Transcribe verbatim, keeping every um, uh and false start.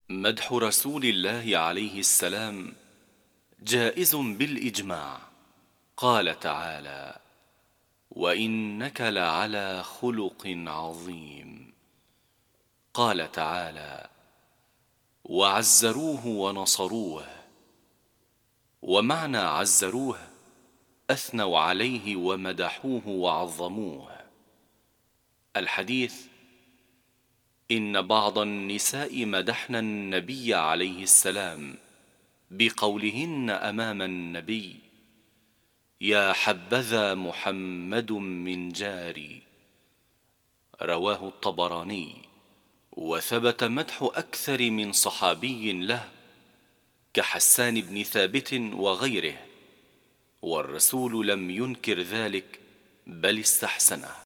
مدح رسول الله عليه السلام جائز بالإجماع. قال تعالى: وإنك لعلى خلق عظيم. قال تعالى: وعزروه ونصروه. ومعنى عزروه أثنوا عليه ومدحوه وعظموه. الحديث: إن بعض النساء مدحن النبي عليه السلام بقولهن أمام النبي: يا حبذا محمد من جاري. رواه الطبراني. وثبت مدح أكثر من صحابي له كحسان بن ثابت وغيره، والرسول لم ينكر ذلك بل استحسنه.